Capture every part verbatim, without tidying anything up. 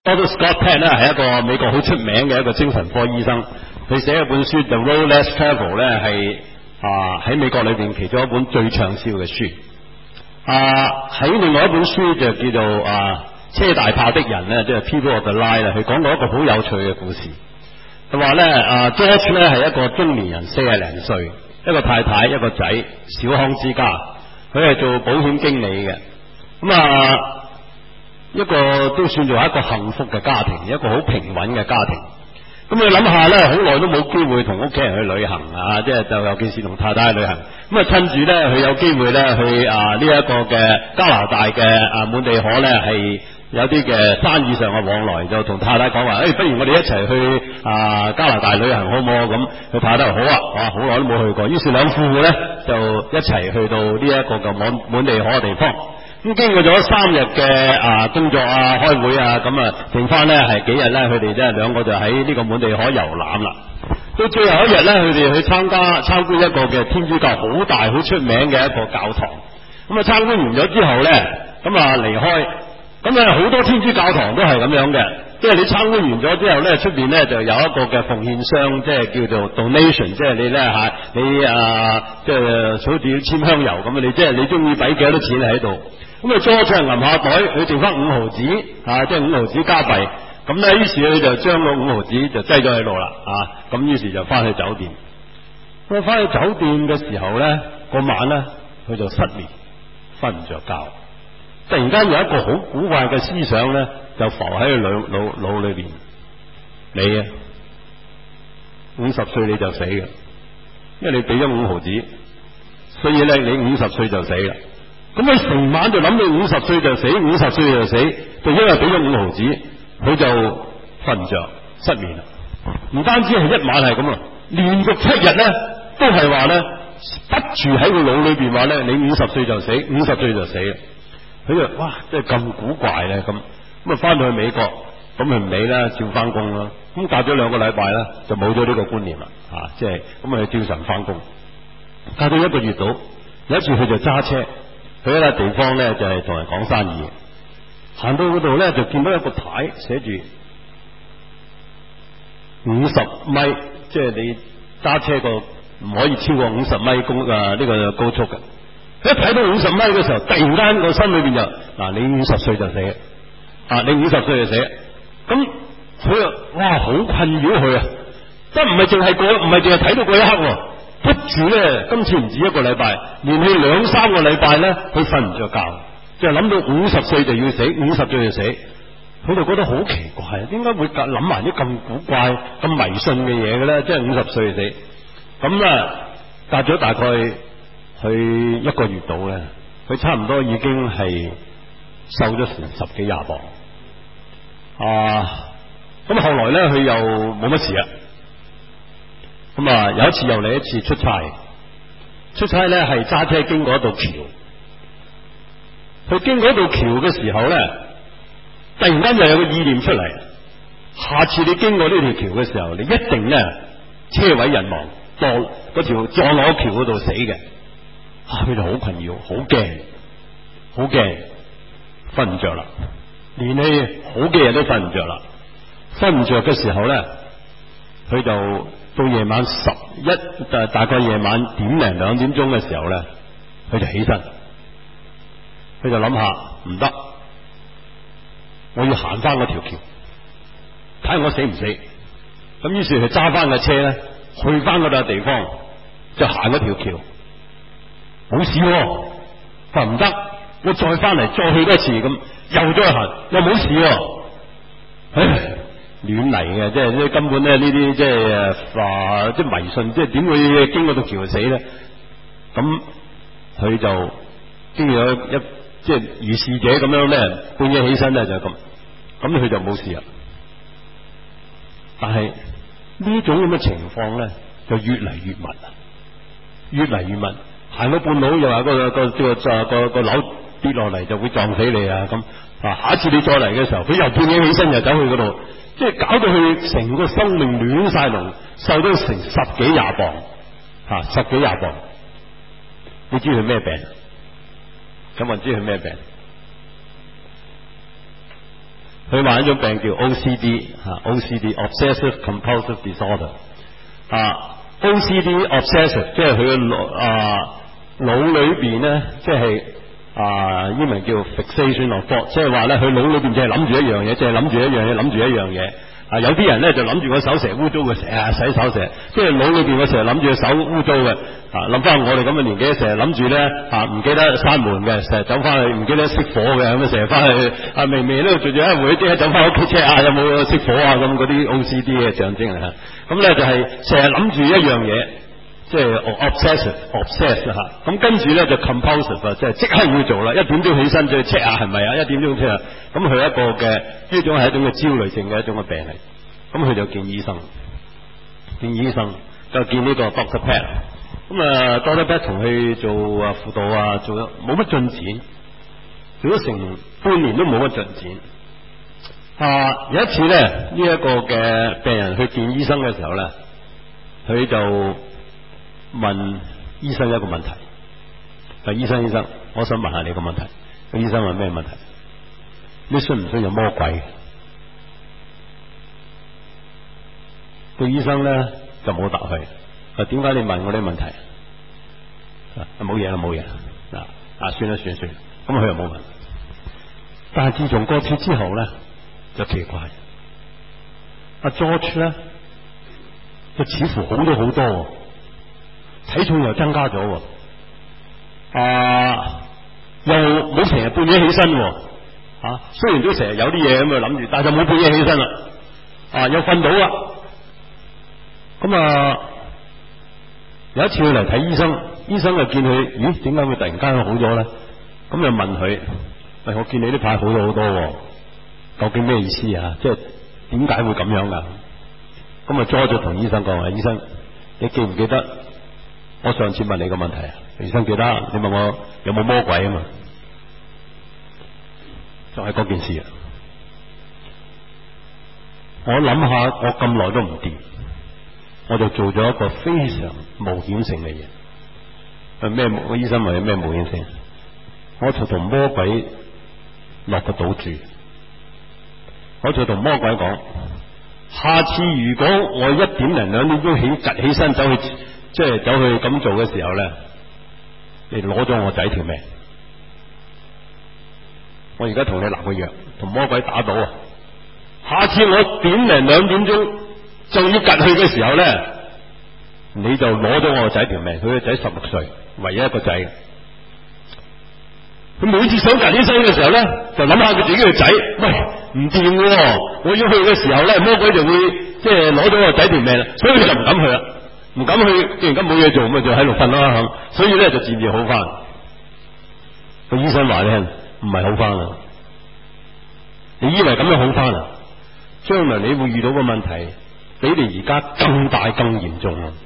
Doctor Scott Peck 咧係一個美國好出名嘅一個精神科醫生，佢寫一本書《The Road Less Traveled》咧係啊喺美國裏邊其中一本最暢銷嘅書。啊喺另外一本書就叫做啊車大炮的人咧，即係 People of the Line 啦，佢講過一個好有趣嘅故事。佢話咧啊 George 咧係一個中年人，四廿零歲，一個太太一個仔，小康之家，佢係做保險經理嘅。咁啊一個都算做一個幸福嘅家庭，一個好平穩嘅家庭。咁你諗下咧，好耐都冇機會同屋企人去旅行啊，即係就尤其是同太太去旅行。咁啊趁住咧佢有機會咧去啊呢一個嘅加拿大嘅啊滿地可咧係有啲嘅生意上嘅往來，就同太太講話，誒、哎，不如我哋一齊去啊加拿大旅行好唔好？咁佢太太好啊，哇，好耐都冇去過。於是兩夫婦咧就一齊去到呢一個嘅滿滿地可嘅地方。咁經過咗三日嘅啊工作啊開會啊，咁啊剩翻咧係幾日咧，佢哋咧兩個就喺呢個滿地可遊覽啦。到最後一日咧，佢哋去參加參觀一個嘅天主教好大好出名嘅一個教堂。咁啊參觀完咗之後咧，咁啊離開。咁啊好多天主教堂都係咁樣嘅，即係你參觀完咗之後咧，出邊咧就有一個嘅奉獻箱，即係叫做 donation， 即係你咧吓你啊，即係好似簽香油咁啊，你即係你中意俾幾多錢喺度。咁啊，裝出嚟揞下袋，佢剩翻五毫紙，啊，即係五毫紙加幣。咁咧，於是佢就將個五毫紙就擠咗喺度啦，啊，咁於是就翻去酒店。咁啊，翻去酒店嘅時候咧，嗰晚咧，佢就失眠，瞓唔着覺。突然間有一個好古怪嘅思想咧，就浮喺佢腦腦腦裏邊。你啊，五十歲你就死嘅，因為你俾咗五毫紙，所以咧你五十歲就死啦。咁佢成晚就諗到五十歲就死，五十歲就死，就因為俾咗五毫紙，佢就瞓唔着，失眠啦。唔單止係一晚係咁啊，連續七日咧都係話咧，不住喺個腦裏邊話咧，你五十歲就死，五十歲就死啦。佢就哇，真係咁古怪咧咁。咁啊翻到去美國，咁佢唔理啦，照翻工啦。咁隔咗兩個禮拜咧，就冇咗呢個觀念啦，啊，即係咁啊，照常翻工。隔到一個月度，有一次佢就揸車。去一個地方咧，就係同人講生意。行到嗰度咧，就見到一個牌寫住五十米，即係你揸車個唔可以超過五十米高啊呢個高速嘅。一睇到五十米嘅時候，突然間個心裏邊就嗱，你五十歲就死啊！你五十歲就死。咁佢啊，哇，好困擾佢啊！即係唔係淨係嗰，唔係淨係睇到嗰一刻。不住咧，今次唔止一個禮拜，連續兩三個禮拜咧，佢瞓唔着覺，就諗到五十歲就要死，五十歲就死，佢就覺得好奇怪，點解會諗埋啲咁古怪、咁迷信嘅嘢嘅咧？即係五十歲就死，咁啊，隔咗大概去一個月度咧，佢差唔多已經係瘦咗成十幾廿磅，啊，咁後來咧佢又冇乜事啦。咁啊，有一次又嚟一次出差，出差咧係揸車經過一道橋，佢經過一道橋嘅時候咧，突然間就有個意念出嚟，下次你經過呢條橋嘅時候，你一定咧車毀人亡，撞嗰條撞落橋嗰度死嘅。啊，佢就好困擾，好驚，好驚，瞓唔着啦，連續好幾日都瞓唔着啦，瞓唔着嘅時候咧，佢就到夜晚十一，大大概夜晚點零兩點鐘嘅時候咧，佢就起身，佢就諗下唔得，我要行翻嗰條橋，睇下我死唔死。咁於是佢揸翻架車咧，去翻嗰笪地方，就行嗰條橋，冇事喎，話唔得，我再翻嚟再去多次，咁又再行，又冇事喎，唉。亂嚟嘅，即係即係根本咧呢啲即係話即係迷信，即係點會經過條橋死咧？咁佢就經過一即係如是者咁樣咧，半夜起身咧就咁，咁佢就冇事啦。但係呢種咁嘅情況咧，就越嚟越密啊，越嚟越密。行到半路又話個個個個個個樓跌落嚟就會撞死你啊！咁啊，下一次你再嚟嘅時候，佢又半夜起身又走去嗰度。即係搞到佢成個生命亂晒龍，瘦咗成十幾廿磅，吓、啊、十幾廿磅。你知佢咩病？咁我知佢咩病？ 佢患一種病叫 O C D 嚇 ，O C D（Obsessive Compulsive Disorder） 啊 ，O C D obsessive 即係佢嘅腦啊腦裏邊咧，即係啊英文叫 fixation of thought，即係話咧佢腦裏邊淨係諗住一樣嘢，淨係諗住一樣嘢，諗住一樣嘢。啊，有啲人咧就諗住個手成日污糟嘅，成日洗手成，即係腦裏邊我成日諗住個手污糟嘅。啊，諗翻我哋咁嘅年紀，成日諗住咧啊，唔記得閂門嘅，成日走翻去唔記得熄火嘅，咁啊成日翻去啊明明咧做住一回即係走翻屋企 check 下有冇熄火啊，咁嗰啲 O C D 嘅象徵嚟嚇。咁咧就係成日諗住一樣嘢，即係 obsessive obsess 嚇。咁跟住咧就 compulsive 即係即刻要做啦，一點鐘起身就去 check 下係咪啊，一點鐘 check 下。咁佢一個嘅呢種係一種嘅焦慮症嘅一種嘅病嚟。咁佢就見醫生，見醫生就見呢個 Doctor Pat。咁啊 Doctor Pat 同佢做啊輔導啊，做咗冇乜進展，做咗成半年都冇乜進展。啊，有一次咧，呢、這、一個嘅病人去見醫生嘅時候咧，佢就問醫生一個問題：，話醫生醫生，我想問下你個問題。個醫生問咩問題？你信唔信有魔鬼？個醫生咧就冇答佢。話點解你問我呢個問題？啊，冇嘢啦，冇嘢啦。嗱，啊，算啦，算啦，算啦。咁佢又冇問。但係自從嗰次之後咧，就奇怪。阿 George 咧，就似乎好咗好多，體重又增加咗。啊，又冇成日半夜起身。啊，雖然都成日有啲嘢咁啊諗住，但係就冇半夜起身啦。啊，又瞓到啦。咁啊，有一次佢嚟睇醫生，醫生就見佢，咦，點解會突然間好咗咧？咁就問佢：，喂，我見你呢排好咗好多，究竟咩意思啊？即係點解會咁樣噶？咁啊，再就同醫生講話：，醫生，你記唔記得我上次問你個問題啊？醫生記得，你問我有冇魔鬼啊嘛？就係嗰件事啊！我諗下，我咁耐都唔掂。我就做咗一個非常冒險性嘅嘢。係咩？個醫生問有咩冒險性？我就同魔鬼落個賭注。我就同魔鬼講：下次如果我一點零兩點鐘起趌起身走去，即係走去咁做嘅時候咧，你攞咗我仔條命。我而家同你立個約，同魔鬼打賭啊！下次我點零兩點鐘就要趌去嘅時候咧，你就攞咗我個仔條命。佢個仔十六歲，唯一一個仔。佢每次想趌起身嘅時候咧，就諗下佢自己個仔，喂，唔掂喎！我要去嘅時候咧，魔鬼就會即係攞咗我個仔條命啦，所以佢就唔敢去啦，唔敢去。既然咁冇嘢做，咪就喺度瞓啦。所以咧就漸漸好翻。個醫生話咧，唔係好翻啦。你以為咁樣好翻啊？將來你會遇到個問題，比你而家更大更嚴重啊！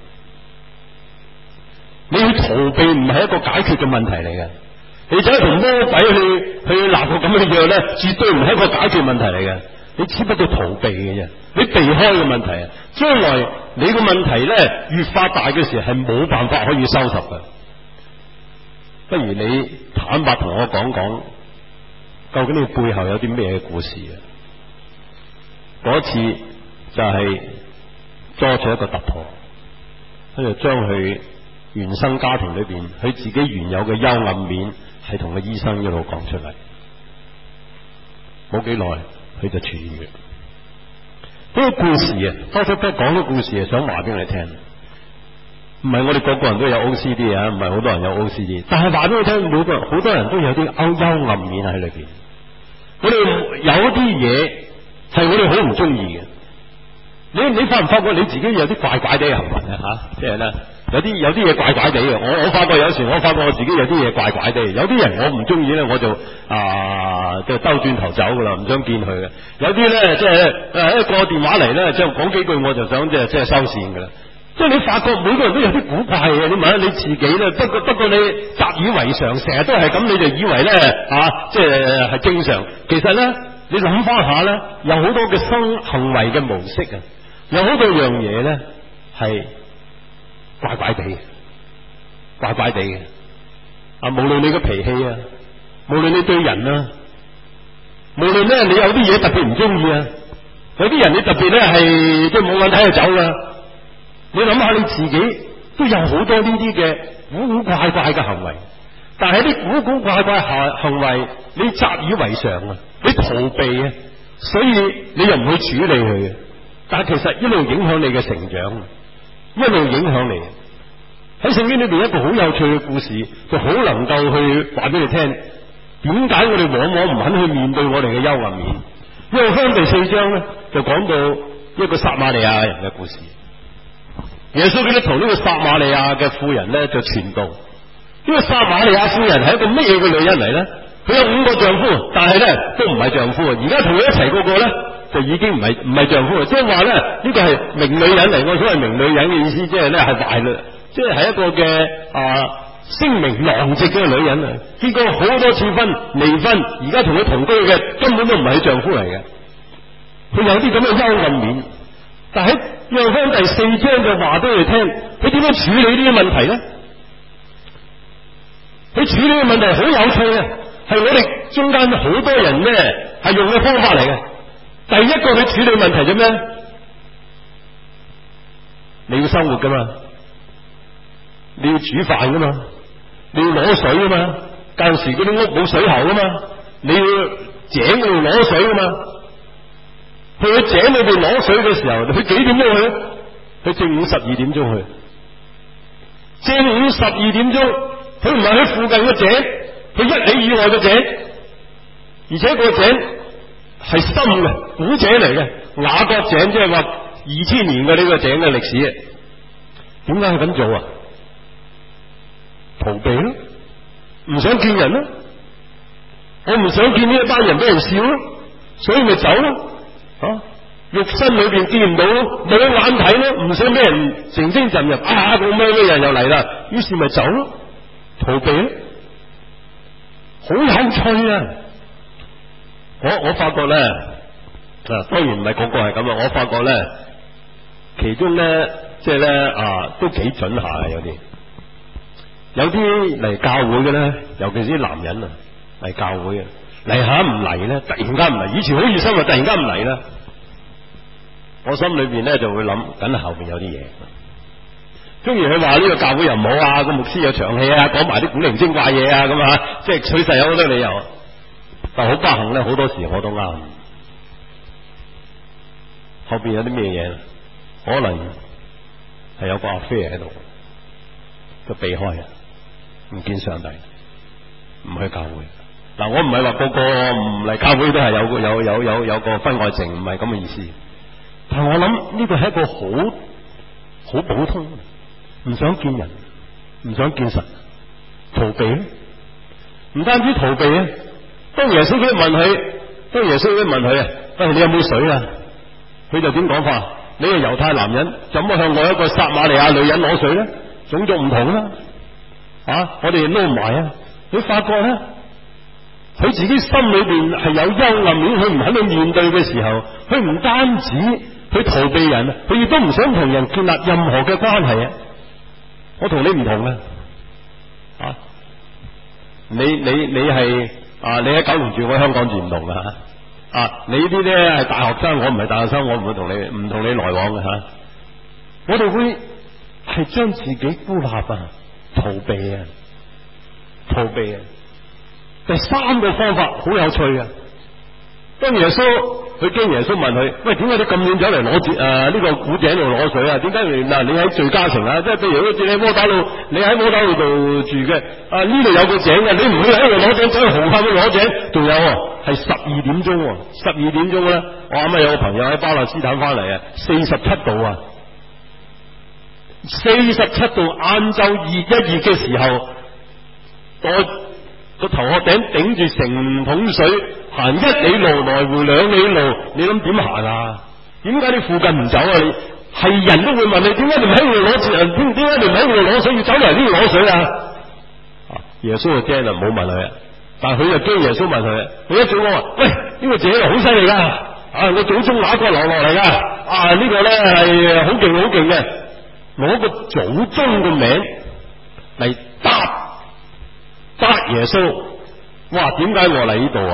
你去逃避唔係一個解決嘅問題嚟嘅，你走去同魔鬼去去立個咁嘅約咧，絕對唔係一個解決問題嚟嘅。你只不過逃避嘅啫，你避開個問題啊！將來你個問題咧越發大嘅時候，係冇辦法可以收拾嘅。不如你坦白同我講講，究竟你背後有啲咩故事啊？嗰次就係作咗一個突破，跟住將佢原生家庭裏邊佢自己原有嘅幽暗面，係同個醫生一路講出嚟。冇幾耐，佢就痊愈。呢個故事啊，多咗多講啲故事啊，想話俾你聽。唔係我哋個個人都有 O C D 啊，唔係好多人有 O C D， 但係話俾你聽，每個人好多人都有啲幽幽暗面喺裏邊。我哋有啲嘢係我哋好唔中意嘅。你你發唔發覺你自己有啲怪怪地嘅行為啊？吓，即係咧有啲有啲嘢怪怪地嘅。我我發覺有時我發覺我自己有啲嘢怪怪地。有啲人我唔中意咧，我就啊即係兜轉頭走噶啦，唔想見佢嘅。有啲咧即係誒一個電話嚟咧，即係講幾句我就想即係即係收線噶啦。即係你發覺每個人都有啲古怪嘅，你問下你自己咧。不過不過你習以為常，成日都係咁，你就以為咧啊，即係係正常。其實咧，你諗翻下咧，有好多嘅生行為嘅模式啊，有好多樣嘢咧係怪怪地嘅，怪怪地嘅。啊，無論你嘅脾氣啊，無論你對人啊， 無論咧你有啲嘢特別唔中意啊，有啲人你特別咧係即係冇眼睇就走啦。你諗下你自己都有好多呢啲嘅古古怪怪嘅行為，但係啲古古怪怪行行為你習以為常啊，你逃避啊，所以你又唔去處理佢嘅。但係其實一路影響你嘅成長，一路影響你。喺聖經裏邊一個好有趣嘅故事，就好能夠去話俾你聽，點解我哋往往唔肯去面對我哋嘅幽暗面。因為香第四章咧就講到一個撒瑪利亞人嘅故事。耶穌基督同呢個撒瑪利亞嘅婦人咧就傳道。呢個撒瑪利亞婦人係一個乜嘢嘅女人嚟咧？佢有五個丈夫，但係咧都唔係丈夫。而家同佢一齊嗰個咧就已經唔係唔係丈夫，即係話咧呢個係名女人嚟。我所謂名女人嘅意思，即係咧係壞女，即係係一個嘅啊聲名狼藉嘅女人啊。結果好多次婚離婚，而家同佢同居嘅根本都唔係佢丈夫嚟嘅。佢有啲咁嘅幽暗面，但係約翰第四章就話俾佢聽，佢點樣處理呢啲問題咧？佢處理嘅問題好有趣啊，係我哋中間好多人咧係用嘅方法嚟嘅。第一個佢處理問題就咩？你要生活噶嘛，你要煮飯噶嘛，你要攞水噶嘛，舊時嗰啲屋冇水喉噶嘛，你要井嗰度攞水噶嘛。去喺井裏邊攞水嘅時候，佢幾點鐘去？佢正午十二點鐘去。正午十二點鐘，佢唔係喺附近嘅井，佢一里以外嘅井，而且個井係深嘅古井嚟嘅，雅各井，即係話二千年嘅呢個井嘅歷史啊。點解佢咁做啊？逃避咯，唔想見人咯，我唔想見呢一班人俾人笑咯，所以咪走咯。啊！肉身裏邊見唔到，冇眼睇咯，唔想俾人成精進入啊！咁咩咩人又嚟啦，於是咪走咯，逃避咯，好有趣啊！我我發覺咧，啊，當然唔係個個係咁啊，我發覺咧，其中咧，即係咧啊，都幾準下嘅有啲，有啲嚟教會嘅咧，尤其是啲男人啊嚟教會啊。嚟下唔嚟咧，突然間唔嚟。以前好熱心啊，突然間唔嚟啦。我心裏邊咧就會諗，緊後邊有啲嘢。中意佢話呢個教會又唔好啊，個牧師有長氣啊，講埋啲古靈精怪嘢啊，咁啊，即係取勢有好多理由。但好不幸咧，好多時我都啱。後邊有啲咩嘢？可能係有個阿飛喺度，佢避開啊，唔見上帝，唔去教會。嗱，我唔係話個個唔嚟教會都係有有有有有個婚外情，唔係咁嘅意思。但係我諗呢個係一個好好普通，唔想見人，唔想見神，逃避咧。唔單止逃避啊，當耶穌基督問佢，當耶穌基督問佢啊，喂，你有冇水啊？佢就點講法？你係猶太男人，怎麼向我一個撒瑪利亞女人攞水咧？種族唔同啦，啊，我哋撈埋啊！你發覺咧？佢自己心裏邊係有幽暗面，佢唔肯去面對嘅時候，佢唔單止去逃避人，佢亦都唔想同人建立任何嘅關係啊！我同你唔同啊！啊，你你你係啊，你喺九龍住，我喺香港住唔同啊！啊，你呢啲咧係大學生，我唔係大學生，我唔會同你唔同你來往嘅吓、啊。我哋會係將自己孤立啊，逃避啊，逃避啊！第三個方法好有趣啊！當耶穌佢經耶穌問佢：喂，點解你咁遠走嚟攞住誒呢個古井度攞水啊？點解嗱你喺敘加城啊？即係譬如好似你喺摩打路，你喺摩打路度住嘅啊，呢度有個井嘅，你唔會喺度攞井，走去紅磡度攞井。仲有係十二點鐘，十二點鐘咧，我啱啱有個朋友喺巴勒斯坦翻嚟啊，四十七度啊，四十七度，晏晝熱一熱嘅時候，我。個頭殼頂頂住成桶水，行一里路來回兩里路，你諗點行啊？點解你附近唔走啊？你係人都會問你，點解你唔喺度攞水？點點解你唔喺度攞水？要走嚟呢度攞水啊？耶穌就驚啦，唔好問佢。但係佢就驚耶穌問佢，佢一早講話：喂，呢、這個井好犀利噶，啊，我祖宗哪個流落嚟噶？啊，這個、呢個咧係好勁好勁嘅，攞個祖宗嘅名嚟答。答耶穌，哇！點解我嚟呢度啊？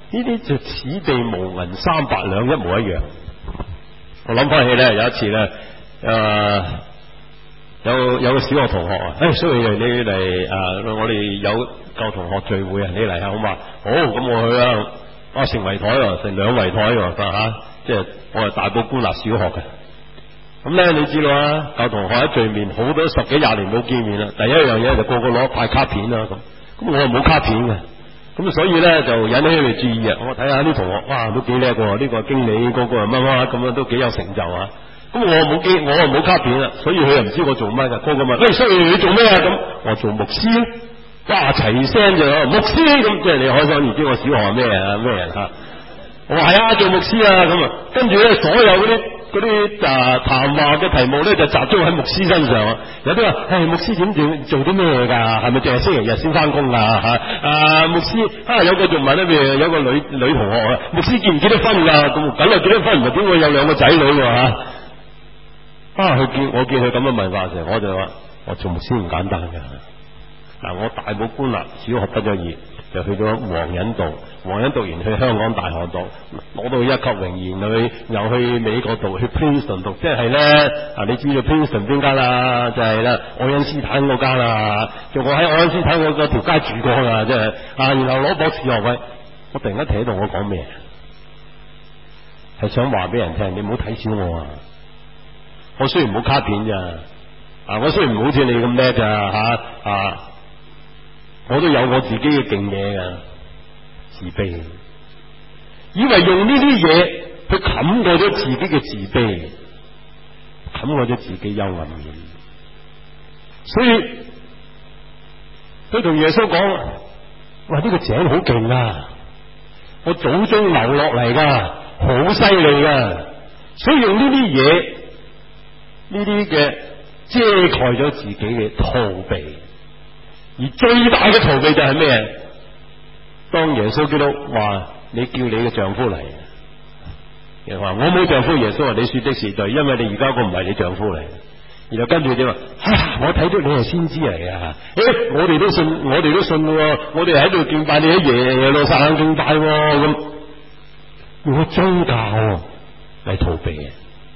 呢啲就此地無銀三百兩一模一樣。我諗翻起咧，有一次咧，誒、呃、有有個小學同學啊，誒，所以你嚟誒、呃，我哋有舊同學聚會啊，你嚟下好嘛？好，咁我去啦。啊，成圍台喎，成兩圍台喎，吓，即係我係大埔官立小學嘅。咁咧，你知道啊，舊同學喺對面，好多十幾廿年冇見面啦。第一樣嘢就個個攞派卡片啦，咁，咁我又冇卡片嘅，咁所以咧就引起佢哋注意啊。我睇下啲同學，哇，都幾叻喎，呢個經理，嗰個乜乜咁樣，都幾有成就啊。咁我冇機，我又冇卡片啦，所以佢又唔知我做乜㗎。個個問，喂，所以你做咩啊？咁我做牧師。哇！齊聲就牧師咁，即係你開心，唔知我小學係咩啊咩人嚇？我話係啊，做牧師啊咁啊，跟住咧所有嗰啲嗰啲啊談話嘅題目咧就集中喺牧師身上啊。有啲話誒牧師點做做啲咩㗎？係咪淨係星期日先翻工啊？嚇啊牧師啊有個仲問咧，譬如有個女女同學啊，牧師結唔結得婚㗎？咁梗係結得婚，唔係點會有兩個仔女喎嚇？啊！佢見我見佢咁嘅問法時，我就話我做牧師唔簡單㗎。嗱，我大埔官立小學畢咗業，就去咗黃隱讀，黃隱讀完去香港大學讀，攞到一級榮譽，去又去美國讀，去 Princeton 讀，即係咧啊！你知道 Princeton 邊間啦？就係、是、啦，愛因斯坦嗰間啦，就我喺愛因斯坦嗰個條街住過㗎，即係啊，然後攞博士學位。我突然間睇到我講咩？係想話俾人聽，你唔好睇小我啊！我雖然冇卡片咋，啊，我雖然唔好似你咁叻咋吓啊！我都有我自己嘅勁嘢噶，自卑，以為用呢啲嘢去冚過咗自己嘅自卑，冚過咗自己幽暗面，所以佢同耶穌講：哇，呢個井好勁啊！我祖宗流落嚟噶，好犀利噶，所以用呢啲嘢，呢啲嘅遮蓋咗自己嘅逃避。而最大嘅逃避就係咩？當耶穌基督話你叫你嘅丈夫嚟，人話我冇丈夫，耶穌話你說的是對，因為你而家個唔係你丈夫嚟。然後跟住點話？我睇到你係先知嚟啊！誒，我哋都信，我哋都信喎，我哋喺度敬拜你喺耶耶路撒冷敬拜咁，用個宗教嚟逃避嘅，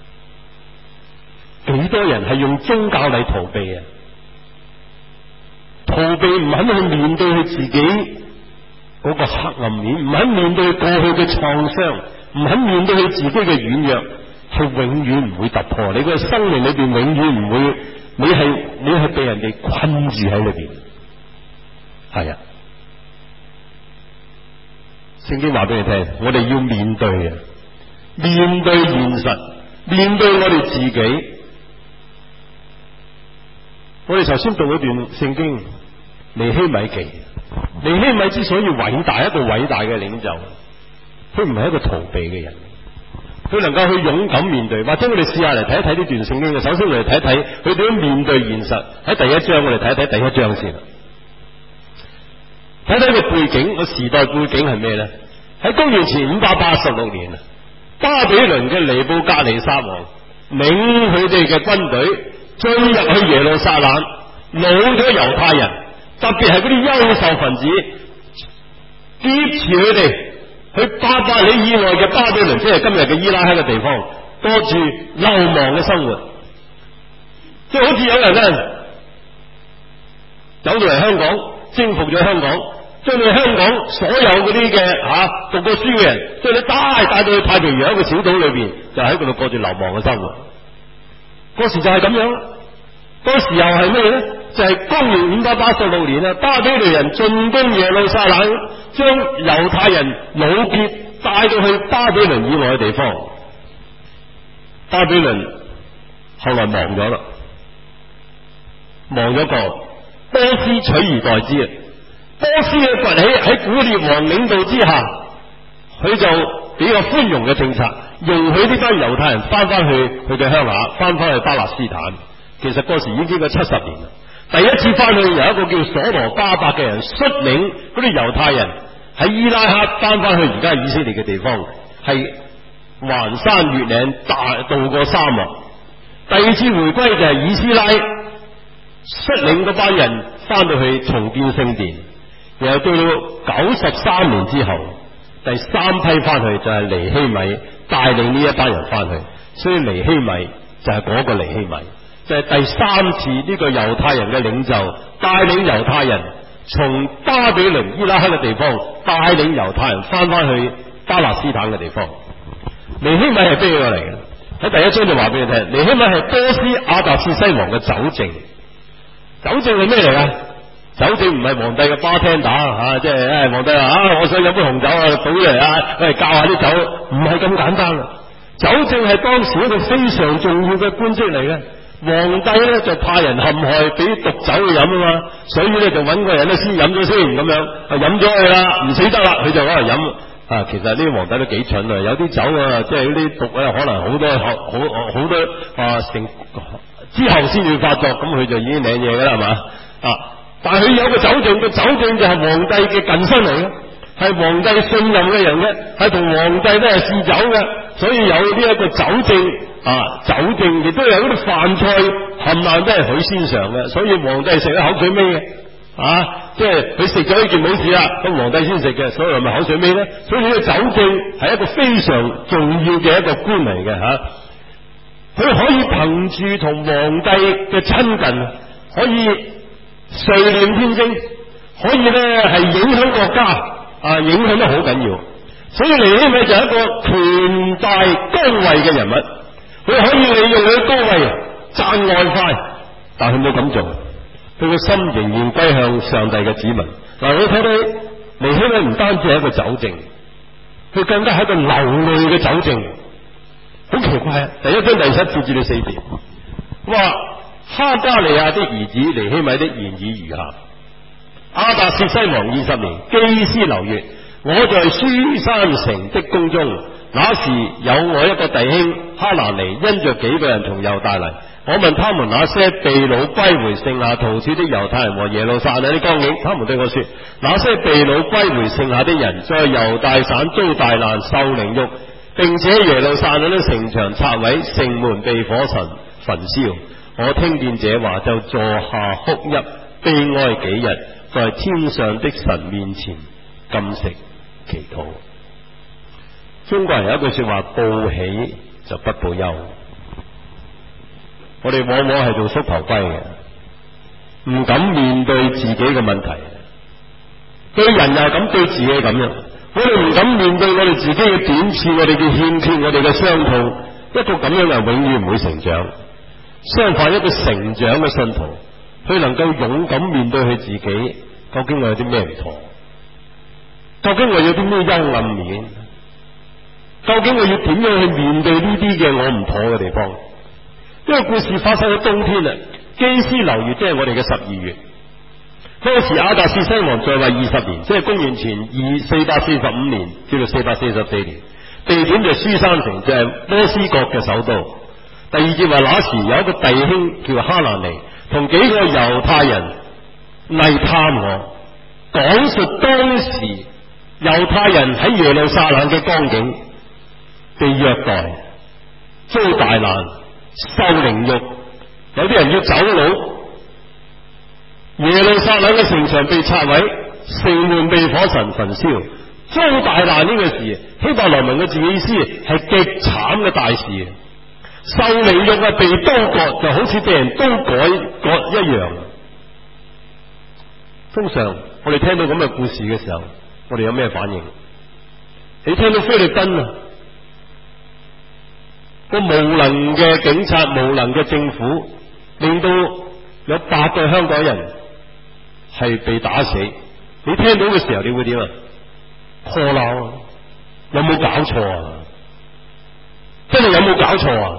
幾多人係用宗教嚟逃避啊？逃避唔肯去面對佢自己嗰個黑暗面，唔肯面對過去嘅創傷，唔肯面對佢自己嘅軟弱，係永遠唔會突破。你個生命裏邊永遠唔會，你係你係被人哋困住喺裏邊。係啊，聖經話俾你聽，我哋要面對啊，面對現實，面對我哋自己。我哋頭先讀嗰段聖經，尼希米記。尼希米之所以偉大，一個偉大嘅領袖，佢唔係一個逃避嘅人，佢能夠去勇敢面對。或者我哋試下嚟睇一睇呢段聖經嘅。首先我哋睇一睇佢點樣面對現實。喺第一章，我哋睇一睇第一章先。睇睇個背景，個時代背景係咩咧？喺公元前五百八十六年，巴比倫嘅尼布甲尼撒王領佢哋嘅軍隊進入去耶路撒冷，擄咗猶太人，特別係嗰啲優秀分子，劫持佢哋去八百里以外嘅巴比倫，即係今日嘅伊拉克嘅地方，過住流亡嘅生活。即係好似有人咧走到嚟香港，征服咗香港，將你香港所有嗰啲嘅吓讀過書嘅人，將你帶帶到去太平洋一個小島裏邊，就喺嗰度過住流亡嘅生活。嗰時就係咁樣，嗰時又係咩咧？就係、是、公元五百八十六年啦，巴比倫人進攻耶路撒冷，將猶太人擄劫帶到去巴比倫以外嘅地方。巴比倫後來亡咗啦，亡咗個波斯取而代之啊！波斯嘅崛起喺古列王領導之下，佢就比較寬容嘅政策，容許呢班猶太人翻翻去佢嘅鄉下，翻翻去巴勒斯坦。其實嗰時已經經過七十年啦。第一次翻去由一個叫所羅巴伯嘅人率領嗰啲猶太人喺伊拉克翻翻去而家以色列嘅地方，係環山越嶺，大渡過沙漠。第二次回歸就係以斯拉率領嗰班人翻到去重建聖殿，然後到到九十三年之後， 第三批翻去就係尼希米帶領呢一班人翻去，所以尼希米就係嗰個尼希米，就係第三次呢個猶太人嘅領袖帶領猶太人從巴比倫伊拉克嘅地方帶領猶太人翻翻去巴勒斯坦嘅地方。尼希米係邊個嚟嘅？喺第一章就話俾你聽，尼希米係波斯亞達薛西王嘅酒政。酒政係咩嚟㗎？酒政唔係皇帝嘅巴廳打吓，即係誒皇帝話啊，我想飲杯紅酒啊，倒嚟啊，喂教下啲酒，唔係咁簡單啊！酒政係當時一個非常重要嘅官職嚟嘅。皇帝咧就派人陷害俾毒酒去飲啊嘛，所以咧就揾個人咧先飲咗先咁樣，啊飲咗佢啦，唔死得啦，佢就攞嚟飲。啊，其實呢啲皇帝都幾蠢啊！有啲酒啊，即係啲毒咧，可能好多好好好多啊成之後先至發作，咁佢就已經領嘢噶啦，係嘛啊？但係佢有個酒政，個酒政就係皇帝嘅近身嚟嘅，係皇帝信任嘅人嘅，係同皇帝都係試酒嘅，所以有呢一個酒政啊，酒政亦都有嗰啲飯菜冚唪唥都係佢先嘗嘅，所以皇帝食咗口水尾嘅。啊，即係佢食咗呢件冇事啦，咁皇帝先食嘅，所以係咪口水尾咧？所以呢個酒政係一個非常重要嘅一個官嚟嘅吓，佢、啊、可以憑住同皇帝嘅親近，可以垂簾聽政，可以咧係影響國家啊，影響得好緊要。所以尼希米就係一個權大高位嘅人物，佢可以利用佢嘅高位賺外快，但係佢冇咁做。佢個心仍然歸向上帝嘅子民。嗱，你睇到尼希米唔單止係一個酒政，佢更加係一個流淚嘅酒政，好奇怪啊！第一章第七節至到四節，話哈加利亞的兒子尼希米的言語如下：亞達薛西王二十年，基斯流月，我在書珊城的宮中，那時有我一個弟兄哈拿尼，因着幾個人從猶大嚟。我問他們那些被擄歸回剩下逃脫的猶太人和耶路撒冷的光景，他們對我說：那些被擄歸回剩下的人，在猶大省遭大難受凌辱，並且耶路撒冷的城牆拆毀，城門被火焚焚燒。我聽見這話，就坐下哭泣，悲哀幾日，在天上的神面前禁食祈禱。中國人有一句說話：報喜就不報憂。我哋往往係做縮頭龜嘅，唔敢面對自己嘅問題，對人又係咁，對自己咁樣。我哋唔敢面對我哋自己嘅短處，我哋嘅欠缺，我哋嘅傷痛。一個咁樣嘅人永遠唔會成長。相反，一個成長嘅信徒，佢能夠勇敢面對佢自己，究竟我有啲咩唔妥？究竟我有啲咩幽暗面？究竟我要點樣去面對呢啲嘅我唔妥嘅地方？呢個故事發生喺冬天啊，基斯流月即係我哋嘅十二月。當時亞達薛西王在位二十年，即係公元前二四百四十五年至到四百四十四年。地點就係書珊城，就係、是、波斯國嘅首都。第二節話，那時有一個弟兄叫哈拿尼，同幾個猶太人嚟探我，講述當時猶太人喺耶路撒冷嘅光景，被虐待、遭大難、受凌辱，有啲人要走佬，耶路撒冷嘅城牆被拆毀，城門被火神焚燒，遭大難呢個事，希伯來文嘅字嘅意思係極慘嘅大事。受凌辱啊，被刀割，就好似被人刀改割一樣。通常我哋聽到咁嘅故事嘅時候，我哋有咩反應？你聽到菲律賓啊，個無能嘅警察、無能嘅政府，令到有八個香港人係被打死。你聽到嘅時候，你會點啊？破鬧啊！有冇搞錯啊？真係有冇搞錯啊？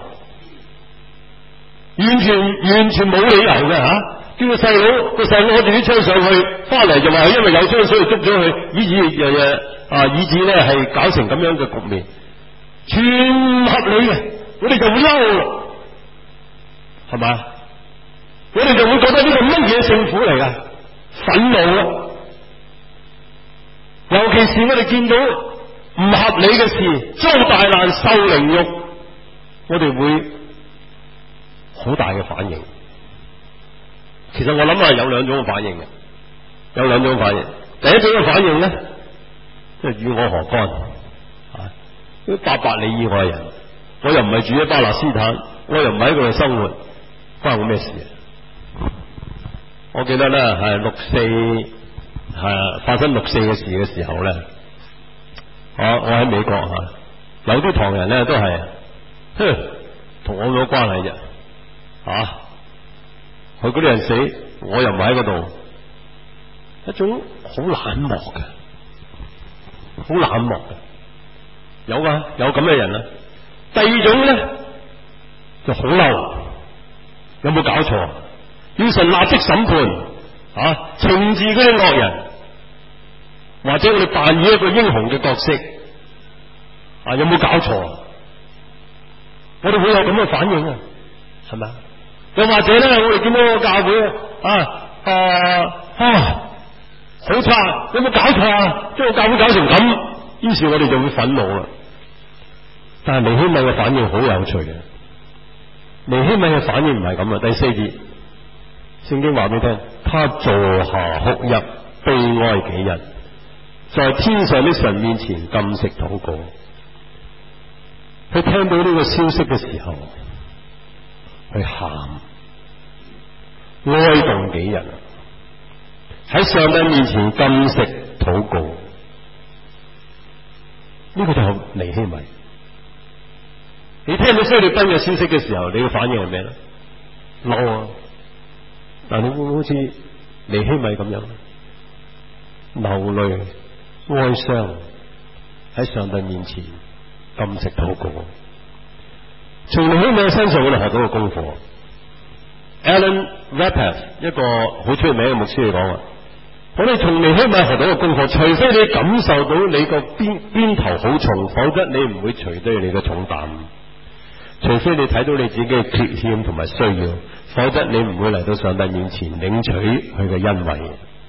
完全完全冇理由嘅吓、啊，叫個細佬個細佬攞住啲槍上去，翻嚟就話因為有槍所以捉咗佢，以至日日啊，以至咧係搞成咁樣嘅局面，全唔合理嘅，我哋就會嬲，係嘛？我哋就會覺得呢個乜嘢政府嚟噶？憤怒啊！尤其是我哋見到唔合理嘅事，遭大難受凌辱，我哋會好大嘅反應。其實我諗係有兩種反應嘅，有兩種反應。第一種嘅反應咧， 即係與我何干啊？八百里以外嘅人，我又唔係住喺巴勒斯坦，我又唔喺嗰度生活，關我咩事啊？我記得咧係六四係發生六四嘅事嘅時候咧，我我喺美國吓，有啲唐人咧都係，哼，同我冇關係啫，吓，佢嗰啲人死，我又唔喺嗰度，一種好冷漠嘅，好冷漠嘅，有噶，有咁嘅人啊。第二種咧就好嬲，有冇搞錯？要神立即審判，啊，懲治嗰啲惡人，或者我哋扮演一個英雄嘅角色，啊，有冇搞錯？我哋會有咁嘅反應啊，係咪？又或者咧，我哋見到個教會啊啊啊好差，有冇搞錯啊？將個教會搞成咁，於是我哋就會憤怒啦。但係尼希米嘅反應好有趣嘅，尼希米嘅反應唔係咁啊。第四節，聖經話俾你聽，他坐下哭泣，悲哀幾日，在天上的神面前禁食禱告。佢聽到呢個消息嘅時候，佢喊哀慟幾日，喺上帝面前禁食禱告。呢個就係尼希米。你聽到菲律賓嘅消息嘅時候，你嘅反應係咩咧？嬲啊！但你會唔會好似尼希米咁樣流淚哀傷喺上帝面前禁食禱告？從尼希米嘅身上，我哋學到個功課。Alan Rappaport 一個好出名嘅牧師嚟講啊，我哋從尼希米學到個功課，除非你感受到你個邊邊頭好重，否則你唔會除低你嘅重擔。除非你睇到你自己嘅缺陷同埋需要，否則你唔會嚟到上帝面前領取佢嘅恩惠。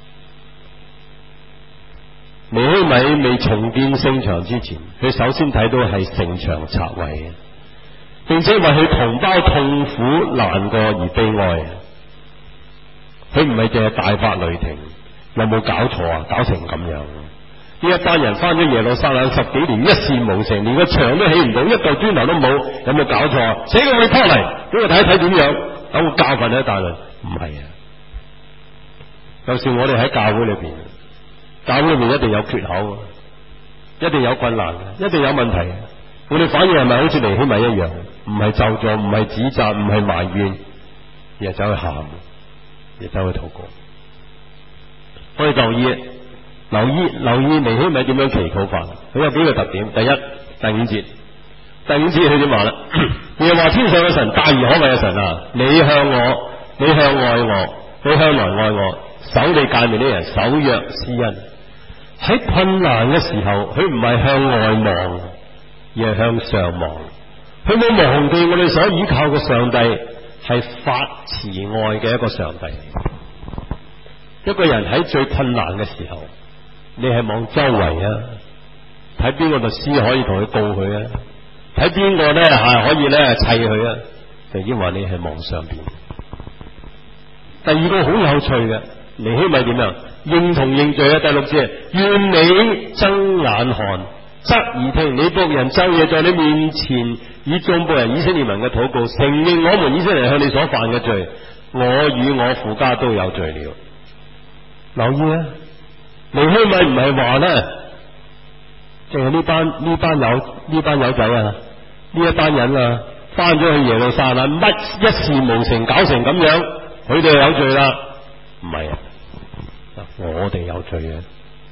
尼希米未重建聖場之前，佢首先睇到係城牆拆毀，並且為佢同胞痛苦難過而悲哀。佢唔係淨係大發雷霆，有冇搞錯啊？搞成咁樣，呢一班人翻咗耶路撒冷十幾年，一事無成，連個牆都起唔到，一嚿磚頭都冇，有冇搞錯啊？死個去拖嚟，俾我睇一睇點樣，等我教訓你一大輪。唔係啊，就算我哋喺教會裏邊，教會裏邊一定有缺口，一定有困難，一定有問題。我哋反應係咪好似尼希米一樣？唔係咒詛，唔係指責，唔係埋怨，而係走去喊，而走去禱告。我哋留意。留意留意尼希米點樣祈禱法？佢有幾個特點。第一，第五節，第五節佢點話啦？耶和華天上嘅神，大而可畏嘅神啊！你向我，你向愛我，你向來愛我，守你誡命的人，守約施恩。喺困難嘅時候，佢唔係向外望，而係向上望。佢冇忘記我哋所依靠嘅上帝係發慈愛嘅一個上帝。一個人喺最困難嘅時候，你係望周圍啊，睇邊個律師可以同佢告佢啊，睇邊個咧係可以咧砌佢啊，就已經話你係望上邊。第二個好有趣嘅，尼希米點樣認同認罪啊？第六節，願你睜眼看，側耳聽，你僕人晝夜在你面前以眾僕人以色列民嘅禱告，承認我們以色列人向你所犯嘅罪，我與我父家都有罪了。留意啊！尼希米唔係話咧，淨係呢班呢班友呢班友仔啊，呢一班人啊，翻咗去耶路撒冷，乜一事無成，搞成咁樣，佢哋就有罪啦。唔係啊，我哋有罪嘅，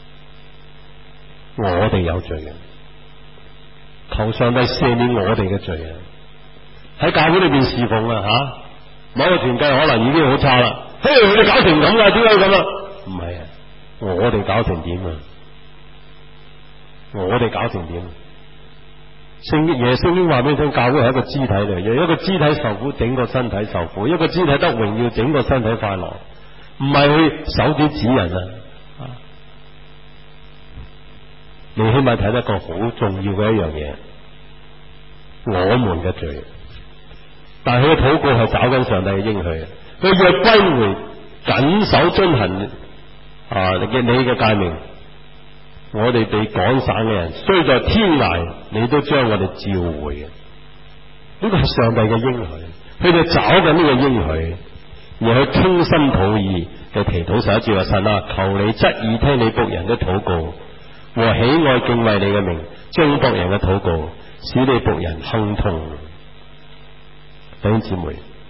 我哋有罪嘅，求上帝赦免我哋嘅罪啊！喺教會裏邊侍奉啊，吓某個團契可能已經好差啦，嘿，佢哋搞成咁啊，點解咁啊？唔係啊！我哋搞成點啊？我哋搞成點？聖經耶聖經話俾你聽，教會係一個肢體嚟嘅，一個肢體受苦，整個身體受苦；一個肢體得榮耀，整個身體快樂。唔係去手指指人啊！尼希米睇得一個好重要嘅一樣嘢，我們嘅罪。但係佢嘅禱告係找緊上帝嘅應許，佢若歸回，謹守遵行。啊！你嘅你嘅誡命， 我哋被趕散嘅人，雖在天涯，你都將我哋召回嘅。呢個係上帝嘅應許，佢哋找緊呢個應許，而去傾心吐意嘅祈禱。十一節話：神啊，求你側耳聽你僕人的禱告，和喜愛敬畏你嘅名，將僕人嘅禱告使你僕人亨通。弟兄姊妹，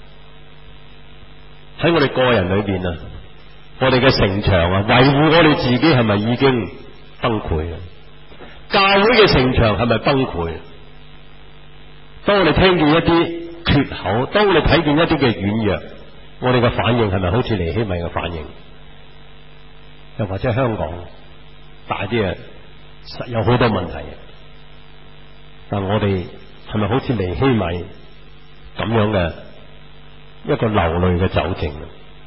喺我哋個人裏邊啊，我哋嘅城牆啊，維護我哋自己係咪已經崩潰啊？教會嘅城牆係咪崩潰？當我哋聽見一啲缺口，當我哋睇見一啲嘅軟弱，我哋嘅反應係咪好似尼希米嘅反應？又或者香港大啲啊，實有好多問題，但我哋係咪好似尼希米咁樣嘅一個流淚嘅酒政？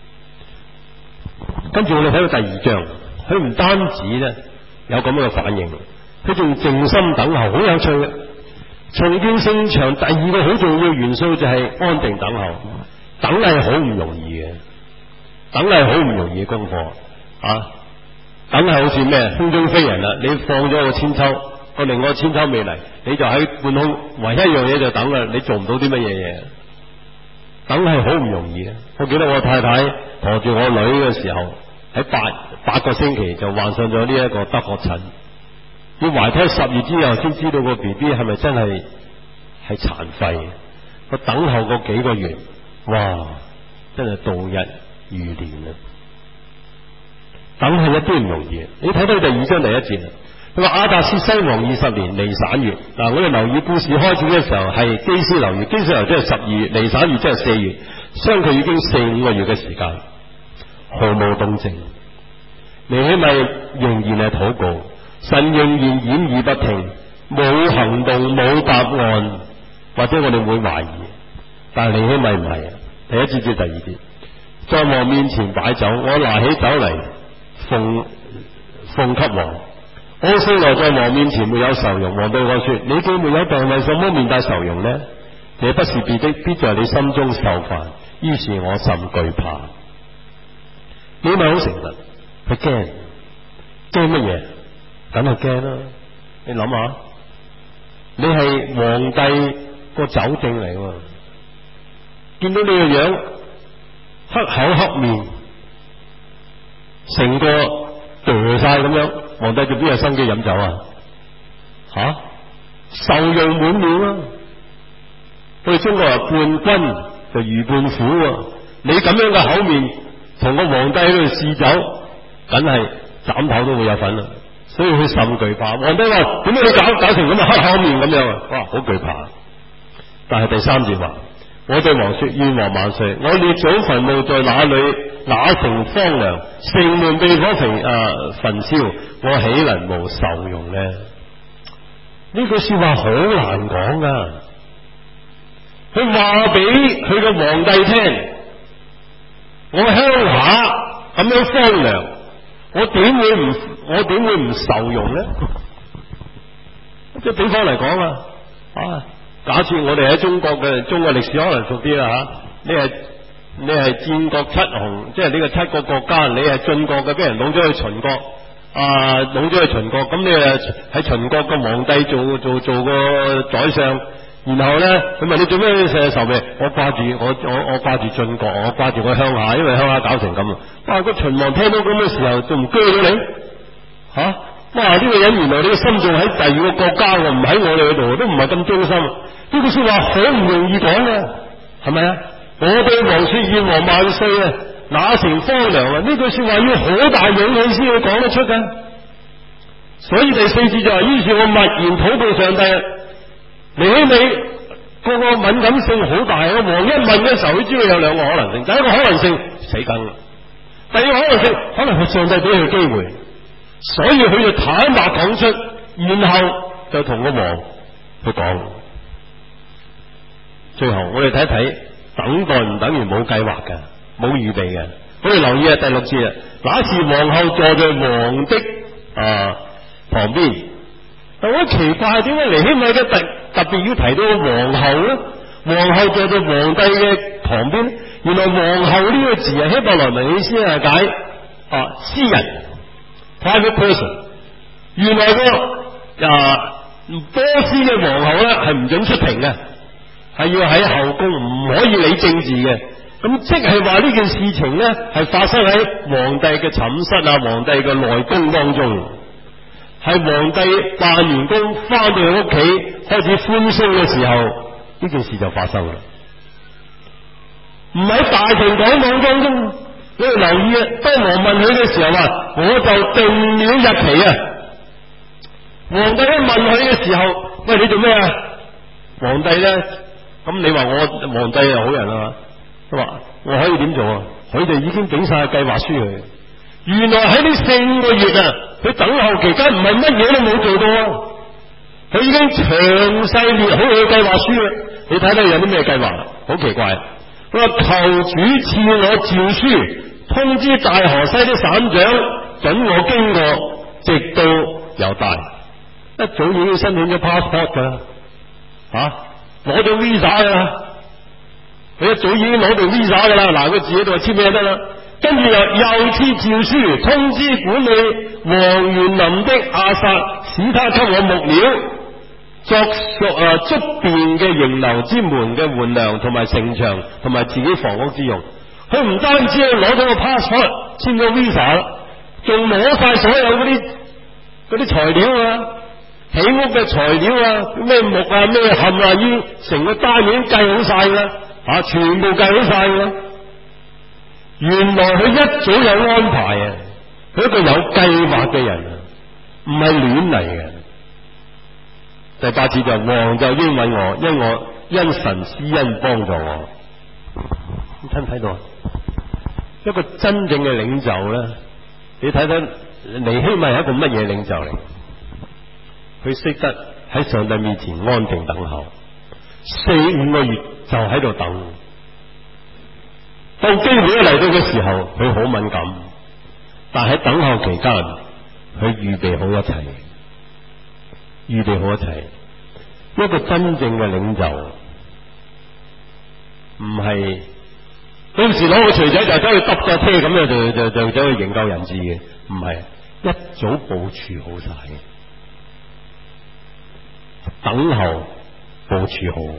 跟住我哋睇到第二章，佢唔單止咧有咁樣嘅反應，佢仲靜心等候，好有趣嘅。重建聖場第二個好重要元素就係安定等候，等係好唔容易嘅，等係好唔容易嘅功課啊！等係好似咩空中飛人啦，你放咗個千秋，個另外個千秋未嚟，你就喺半空，唯一一樣嘢就等啦，你做唔到啲乜嘢嘢。等係好唔容易嘅。我記得我太太馱住我女嘅時候，喺八八個星期就患上咗呢一個得學疹。要懷胎十月之後先知道個 B B 係咪真係係殘廢，個等候個幾個月，哇，真係度日如年啊！等係一啲唔容易。你睇到第二章第一節，佢話亞達薛西王二十年尼散月。嗱，我哋留意故事開始嘅時候係基斯流月，基斯流即係十二月，尼散月即係四月，相距已經四五個月嘅時間，毫無動靜。尼希米仍然係禱告。神仍然掩耳不聽，冇行動，冇答案，或者我哋會懷疑，但係尼希米唔係啊。第一節至第二節，在王面前擺酒，我拿起酒嚟奉奉給王。我素來在王面前沒有愁容，王對我說：你既沒有病，為什麼面帶愁容呢？這不是別的，必在你心中受煩。於是我甚懼怕。尼希米好誠實，佢驚驚乜嘢？梗係驚啦！你諗下，你係皇帝個酒政嚟喎，見到你個樣黑口黑面，成個墮晒咁樣，皇帝仲邊有心機飲酒啊？吓、啊，愁容滿面啊！我哋中國人伴君就如伴虎啊！你咁樣嘅口面，同個皇帝喺度試酒，梗係斬頭都會有份啦。所以佢甚懼怕。皇帝話：點解你搞搞成咁啊？黑口面咁樣啊！哇，好懼怕。但係第三節話：我對王說：願王萬歲！我列祖墳墓在哪裏？哪城荒涼，城門被火焚啊焚燒，我豈能無愁容呢？呢句說話好難講噶。佢話俾佢個皇帝聽：我鄉下咁樣荒涼，我點會唔我點會唔愁容呢？即係比方嚟講啊，啊，假設我哋喺中國嘅中國歷史可能熟啲啦吓，你係你係戰國七雄，即係呢個七個國家，你係晉國嘅，俾人擄咗去秦國，啊，擄咗去秦國，咁你誒喺秦國個皇帝做做做個宰相。然後咧，佢問你做咩成日愁咩？我掛住我我我掛住晉國，我掛住我鄉下，因為鄉下搞成咁啊！哇！個秦王聽到咁嘅時候，仲唔鋸咗你？吓、啊！哇！呢、這個人原來你個心仲喺第二個國家喎，唔喺我哋嗰度，都唔係咁忠心。呢句說話好唔容易講嘅，係咪啊？我對王說：願王萬歲啊！哪城荒涼啊！呢句說話要好大勇氣先會講得出嘅。所以第四節就話：於是我默然禱告上帝。尼希米個個敏感性好大啊！王一問嘅時候，佢知道有兩個可能性。第一個可能性死梗啦，第二個可能性可能係上帝俾佢機會，所以佢就坦白講出，然後就同個王去講。最後我哋睇一睇，等待唔等於冇計劃嘅，冇預備嘅。我哋留意下第六節啊，那時皇后坐在王的啊旁邊。但我奇怪，點解尼希米嘅特特別要提到個皇后咧？皇后坐在皇帝嘅旁邊，原來皇后呢個字啊，希伯來文嘅意思係解啊私人 private person， 原來個啊波斯嘅皇后咧係唔准出庭嘅，係要喺後宮，唔可以理政治嘅。咁即係話呢件事情咧係發生喺皇帝嘅寢室啊，皇帝嘅內宮當中。係皇帝辦完工翻到去屋企開始歡鬆嘅時候，呢件事就發生啦。唔喺大庭廣眾當中，你要留意啊！當王問佢嘅時候話，我就定了日期啊。皇帝一問佢嘅時候，喂，你做咩啊？皇帝咧，咁你話我皇帝係好人啊嘛？佢話我可以點做啊？佢哋已經整晒計劃書佢。原來喺呢四五個月啊，佢等候期間唔係乜嘢都冇做到啊！佢已經詳細列好佢嘅計劃書啦。你睇睇有啲咩計劃？好奇怪！佢話求主賜我詔書，通知大河西的省長，准我經過，直到猶大。一早已經申請咗 passport 噶啦，吓攞咗 visa 噶啦，佢一早已經攞到 visa 噶啦。嗱，佢自己度簽咩得啦？跟住又又賜詔書，通知管理王園林的亞薩，使他給我木料作屬啊竹邊嘅營樓之門嘅垣梁，同埋城牆，同埋自己房屋之用。佢唔單止攞咗個 passport， 簽咗 visa， 仲攞晒所有嗰啲嗰啲材料啊，起屋嘅材料啊，咩木啊咩冚啊，已經成個單已經計好晒啦，啊，全部計好晒啦。原來佢一早有安排啊，佢一個有計劃嘅人啊，唔係亂嚟嘅。第八節就王就應允我，因我因神施恩幫助我。你睇唔睇到啊？一個真正嘅領袖咧，你睇睇尼希米係一個乜嘢領袖嚟？佢識得喺上帝面前安靜等候，四五個月就喺度等。到機會一嚟到嘅時候，佢好敏感，但喺等候期間，佢預備好一切，預備好一切。一個真正嘅領袖，唔係到時攞個錘仔就走去揼架車咁樣就就就走去營救人質嘅，唔係一早部署好晒嘅，等候部署好。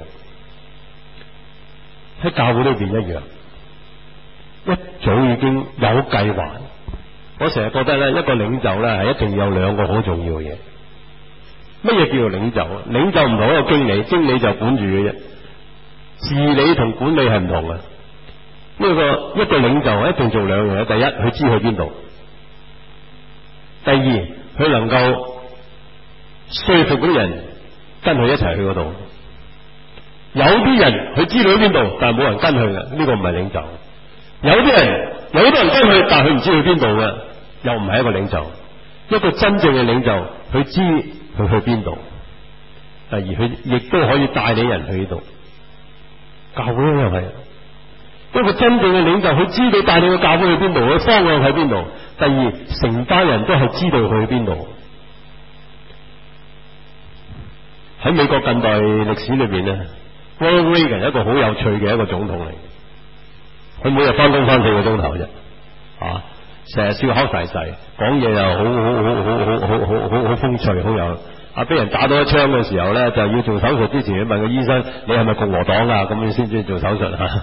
喺教會裏邊一樣。一早已經有計劃。我成日覺得咧，一個領袖咧係一定要有兩個好重要嘅嘢。乜嘢叫做領袖啊？領袖唔同一個經理，經理就管住嘅啫。治理同管理係唔同嘅。呢個一個領袖一定做兩樣嘢。第一，佢知去邊度；第二，佢能夠說服嗰啲人跟佢一齊去嗰度。有啲人佢知道去邊度，但係冇人跟佢嘅，呢個唔係領袖。有啲人有好多人跟佢，但係佢唔知去邊度嘅，又唔係一個領袖。一個真正嘅領袖，佢知佢去邊度。第二，佢亦都可以帶領人去呢度。教會又係一個真正嘅領袖，佢知道帶領個教會去邊度，佢方向喺邊度。第二，成班人都係知道佢去邊度。喺美國近代歷史裏邊咧，Ronald Reagan 一個好有趣嘅一個總統嚟。佢每日翻工翻四個鐘頭啫，啊，成日笑口噬噬，講嘢又好好好好好好好好好風趣，好有啊！俾人打到一槍嘅時候咧，就要做手術之前，要問個醫生：你係咪共和黨啊？咁你先至做手術啊！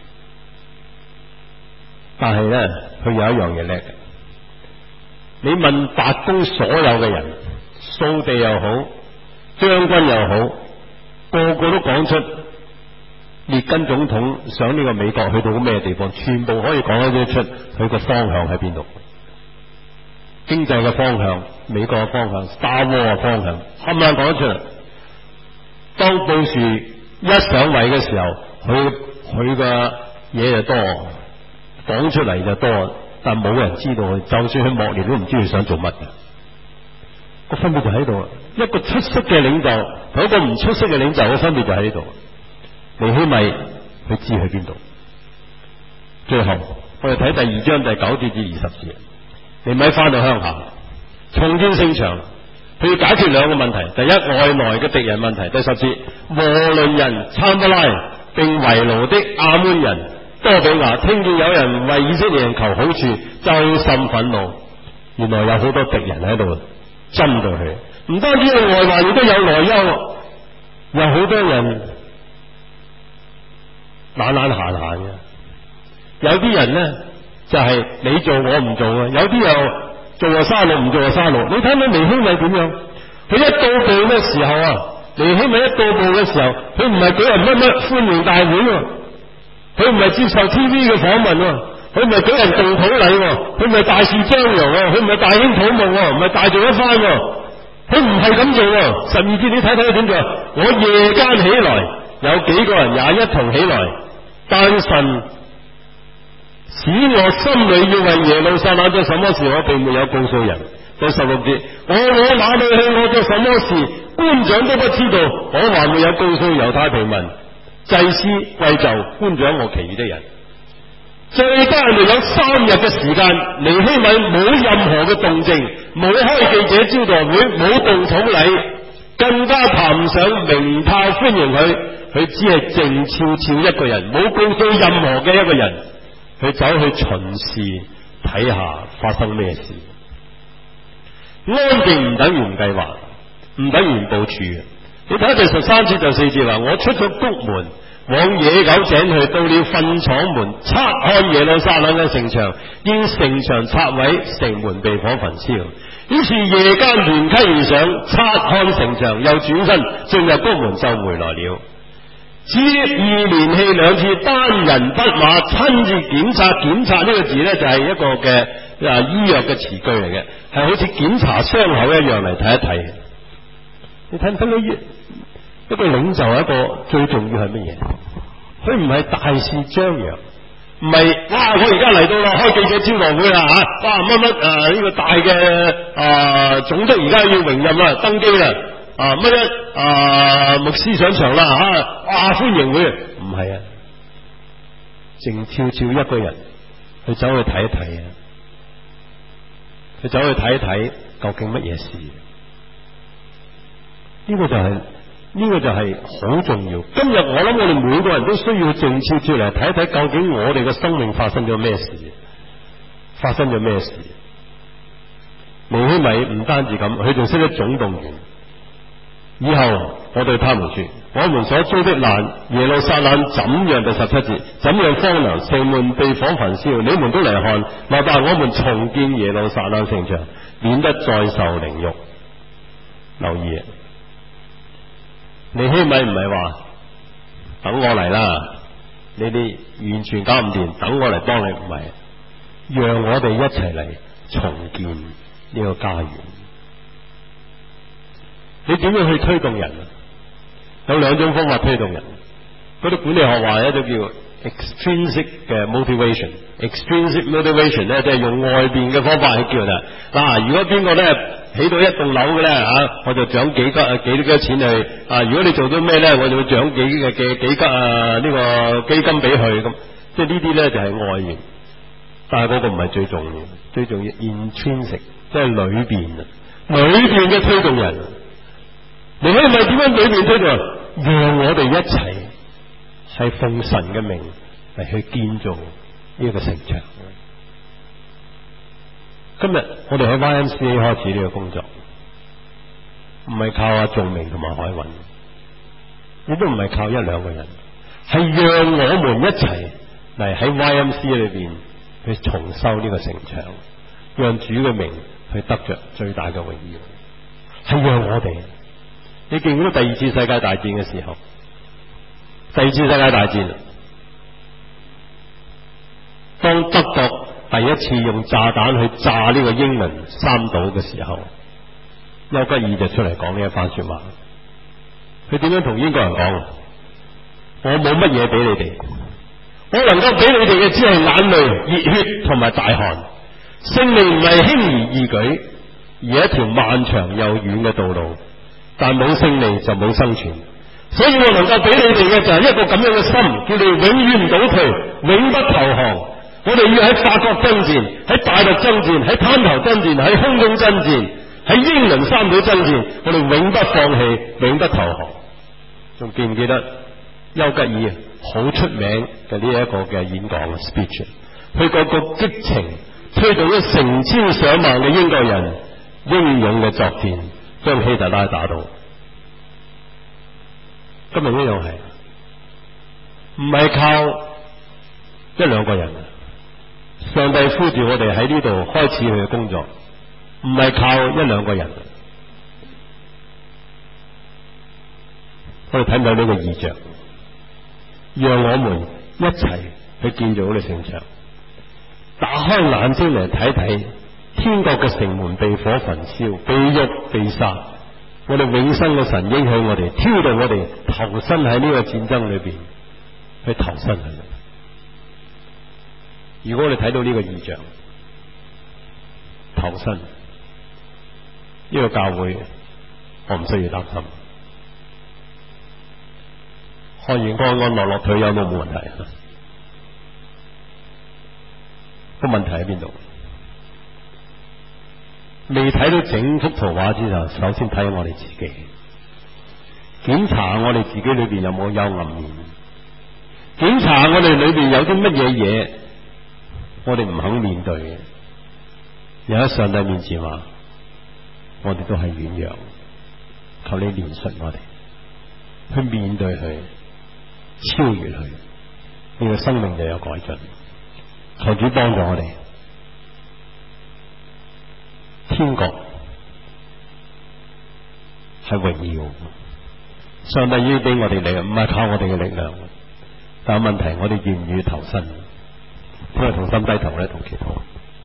但係咧，佢有一樣嘢叻嘅，你問白宮所有嘅人，掃地又好，將軍又好，個個都講出。列根總統想呢個美國去到咩地方，全部可以講得出佢個方向喺邊度，經濟嘅方向、美國嘅方向、Star War 嘅方向，冚唪唥講得出嚟。當布殊一上位嘅時候，佢佢嘅嘢就多，講出嚟就多，但冇人知道佢，就算佢幕僚都唔知佢想做乜嘅。個分別就喺度，一個出色嘅領袖同一個唔出色嘅領袖嘅分別就喺呢度。尼希米佢知去邊度。最後我哋睇第二章第九節至二十節，尼希米翻到鄉下重建聖場，佢要解決兩個問題：第一，外來嘅敵人問題；第十節，和倫人參巴拉並為奴的亞捫人多比亞聽見有人為以色列人求好處，就甚憤怒。原來有好多敵人喺度針到佢。唔單止有外患，亦都有內憂，有好多人懶懶閒閒嘅，有啲人呢，就係、是、你做我唔做嘅，有啲又做就沙律，唔做就沙律。你睇到尼希米點樣？佢一到步嘅時候啊，尼希米一到步嘅時候，佢唔係舉人乜乜歡迎大會喎，佢唔係接受 T V 嘅訪問喎，佢唔係舉人動土禮喎，佢唔係大肆張揚喎，佢唔係大興土木喎，唔係大做一番喎，佢唔係咁做喎。十二節你睇睇佢點做？我夜間起來，有幾個人也一同起來，但神使我心裏要為耶路撒冷做什麼事，我並沒有告訴人。到十六節，我我哪裏去，我做什麼事，官長都不知道，我還沒有告訴猶太平民、祭司、貴胄、官長和其餘的人。最低係有三日嘅時間，尼希米冇任何嘅動靜，冇開記者招待會，冇動土禮，更加談唔上鳴炮歡迎佢，佢只係靜悄悄一個人，冇告訴任何嘅一個人，佢走去巡視睇下發生咩事。安靜唔等於唔計劃，唔等於唔部署嘅。你睇第十三節就四節話，我出咗谷門，往野狗井去，到了糞廠門，察看耶路撒冷嘅城牆，見城牆拆毀，城門被火焚燒。於是夜間連溪而上，察看城牆，又轉身進入谷門，就回來了。接二連氣兩次，單人匹馬親自檢查。檢查呢個字呢，就係一個嘅啊醫藥嘅詞句嚟嘅，係好似檢查傷口一樣嚟睇一睇。你睇唔睇到一個領袖一個最重要係乜嘢？佢唔係大肆張揚，唔係哇！我而家嚟到啦，開記者招待會啦吓，哇乜乜誒呢個大嘅啊總督而家要榮任啦，登基啦。啊乜嘢啊牧師上場啦吓，哇歡迎會，唔係啊，靜悄悄一個人，佢走去睇一睇啊，佢走去睇一睇究竟乜嘢事？呢個就係呢個就係好重要。今日我諗我哋每個人都需要靜悄悄嚟睇一睇，究竟我哋嘅生命發生咗咩事？發生咗咩事？尼希米唔單止咁，佢仲識得總動員。以後我對他們說，我們所遭的難，耶路撒冷怎樣？第十七節，怎樣荒涼，城門被火焚燒，你們都嚟看，來吧，我們重建耶路撒冷城牆，免得再受凌辱。留意，尼希米唔係話等我嚟啦，你哋完全搞唔掂，等我嚟幫你，唔係，讓我哋一齊嚟重建呢個家園。你點樣去推動人？有兩種方法推動人。嗰啲管理學話一種叫 extrinsic 嘅 motivation。extrinsic motivation 咧，即係用外邊嘅方法去叫啦。嗱，如果邊個咧起到一棟樓嘅咧吓，我就獎幾吉啊幾多幾多錢去啊！如果你做到咩咧，我就會獎幾嘅嘅幾吉啊呢個基金俾佢咁。即係呢啲咧就係外面，但係嗰個唔係最重要，最重要 intrinsic， 即係裏邊啊，裏邊嘅推動人。你可以咪點樣裏面推動？讓我哋一齊係奉神嘅名嚟去建造呢個城牆。今日我哋喺 Y M C A 開始呢個工作，唔係靠阿仲明同埋海運，亦都唔係靠一兩個人，係讓我們一齊嚟喺 Y M C A 裏邊去重修呢個城牆，讓主嘅名去得着最大嘅榮耀。係讓我哋。你記唔記得第二次世界大戰嘅時候？第二次世界大戰，當德國第一次用炸彈去炸呢個英倫三島嘅時候，丘吉爾就出嚟講呢一番說話。佢點樣同英國人講？我冇乜嘢俾你哋，我能夠俾你哋嘅只係眼淚、熱血同埋大汗。勝利唔係輕而易舉，而係一條漫長又遠嘅道路。但冇勝利就冇生存，所以我能夠俾你哋嘅就係一個咁樣嘅心，叫你永遠唔倒退，永不投降。我哋要喺法國爭戰，喺大陸爭戰，喺灘頭爭戰，喺空中爭戰，喺英倫三島爭戰，我哋永不放棄，永不投降。仲記唔記得丘吉爾好出名嘅呢一個嘅演講 speech？ 佢嗰個激情推動咗成千上萬嘅英國人英勇嘅作戰，將希特拉打倒。今日一樣係，唔係靠一兩個人，上帝呼召我哋喺呢度開始佢嘅工作，唔係靠一兩個人。我哋睇唔到呢個異象，讓我們一齊去建造呢個聖場，打開眼睛嚟睇睇，天國嘅城門被火焚燒，被辱被殺，我哋永生嘅神應許我哋，挑動我哋投身喺呢個戰爭裏邊，去投身去。如果我哋睇到呢個異象，投身呢個教會，我唔需要擔心。可以安安樂樂退休都冇問題。個問題喺邊度？未睇到整幅圖畫之後，首先睇下我哋自己，檢查我哋自己裏邊有冇幽暗面，檢查我哋裏邊有啲乜嘢嘢，我哋唔肯面對嘅。又喺上帝面前話，我哋都係軟弱，求你憐恤我哋，去面對佢。超越佢，你嘅生命就有改進。求主幫助我哋，天國係榮耀，上帝已經俾我哋力量，唔係靠我哋嘅力量。但係問題，我哋願唔願意投身？因為同心低頭咧，同祈禱。